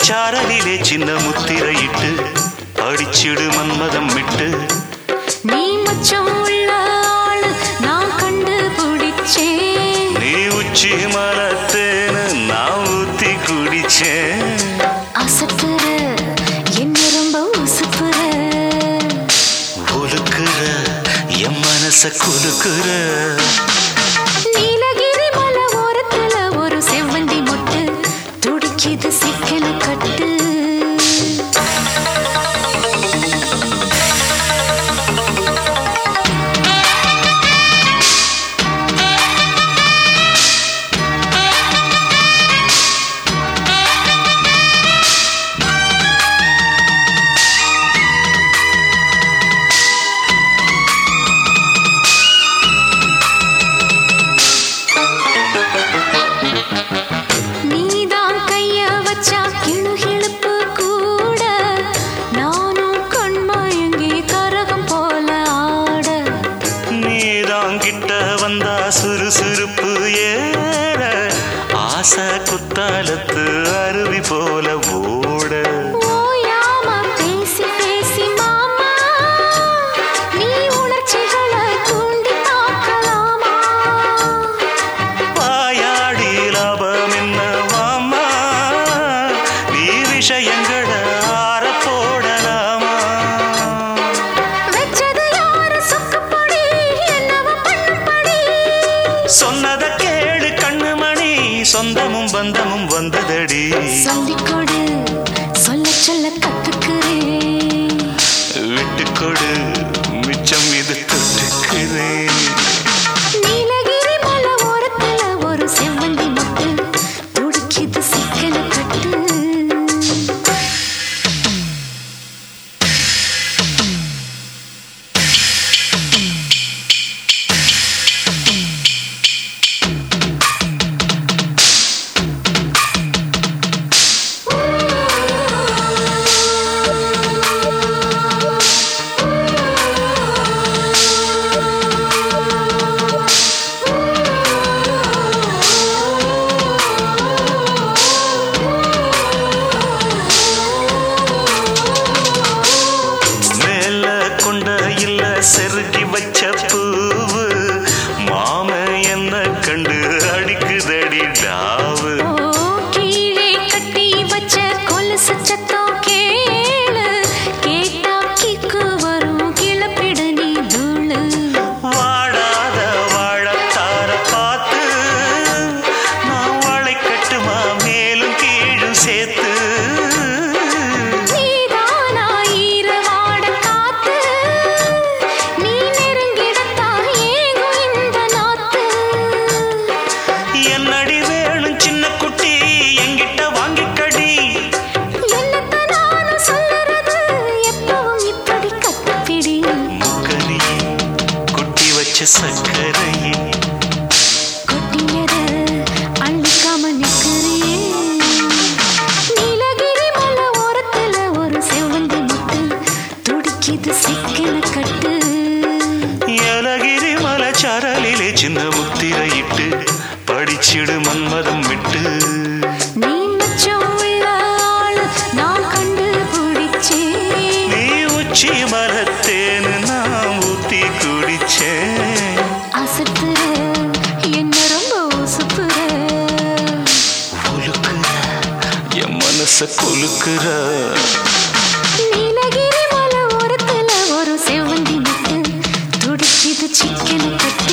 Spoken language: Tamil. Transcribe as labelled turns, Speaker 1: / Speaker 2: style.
Speaker 1: சாரலிலே சின்ன முத்திரையிட்டு அடிச்சிடு மன்மதம் விட்டு
Speaker 2: நீ மச்சம் உள்ள ஆளு நான் கண்டு பிடிச்சேன்
Speaker 1: நீ உச்சி மலத்தேன்னு நான் ஊத்தி குடிச்சேன்
Speaker 2: அசத்துற என்ன ரொம்ப உசுப்புற
Speaker 1: ஒழுக்குற என் மனச குலுக்குற
Speaker 2: நீலகிரி மலை ஓரத்துல ஒரு செவ்வந்தி மொட்டு துடிக்குது சிக்கன கட்டு
Speaker 1: சுறுசுறுப்பு ஏற ஆசை குத்தாலத்து அருவி போல ஓட
Speaker 2: ஓயாம பேசி பேசி மாமா நீ உணர்ச்சிகளை தூண்டி பார்க்கலாமா
Speaker 1: வாயாடி லாபம் என்ன மாமா நீ விஷயங்களை ஆற போடலாமா
Speaker 2: வெச்சது யாரு சொக்குப்படி என்னவ பண்ணுப்படி
Speaker 1: சொன்னத கேளு கண்ணுமணி சொந்தமும் பந்தமும் வந்ததடி
Speaker 2: சொல்லிக்கொடு சொல்ல சொல்ல கத்துக்கிறேன்
Speaker 1: விட்டுக்கொடு மிச்சம் இது தொட்டுக்கிறேன்
Speaker 2: நீலகிரி மலை ஓரத்துல ஒரு செவ்வந்தி மொட்டு துடிக்குது சிக்கன கட்டு
Speaker 1: செருகி வச்ச பூவு மாம என்ன கண்டு அடிக்குதடி டாவு
Speaker 2: கீழே கட்டி வச்ச கொலுசு சத்தம் கேளு கேட்டா கிக்கு வரும் கிளப்பிட நீ தூளு
Speaker 1: வாடாத வாழத்தார பார்த்து நான் வாழை கட்டுமா மேலும் கீழும் சேர்த்து சக்கரையே
Speaker 2: கொட்டியத அள்ளிக்காம நிற்கிறியே நீலகிரி மலை ஓரத்துல ஒரு செவ்வந்தி மொட்டு துடிக்குது சிக்கன கட்டு
Speaker 1: ஏலகிரி மலை சாரலிலே சின்ன முத்திரையிட்டு படிச்சிடு மன்மதம் விட்டு
Speaker 2: நீ மச்சம் உள்ள ஆளு நான் கண்டு பிடிச்சேன்
Speaker 1: நீ உச்சி மரத்தேன்னு நான் ஊத்தி குடிச்சேன்
Speaker 2: அசத்துற என்ன ரொம்ப உசுப்புற
Speaker 1: ஒழுக்குற என் மனச கொலுக்குற
Speaker 2: நீலகிரி மலை ஓரத்துல ஒரு செவ்வந்தி மொட்டு துடிக்குது சிக்கன கட்டு